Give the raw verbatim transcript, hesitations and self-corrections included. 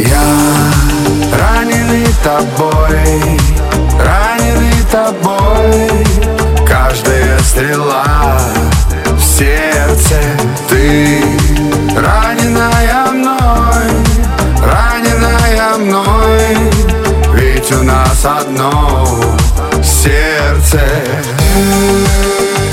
Я раненый тобой, раненый тобой. Каждая стрела в сердце. Ты раненая мной, раненая мной. Ведь у нас одно сердце.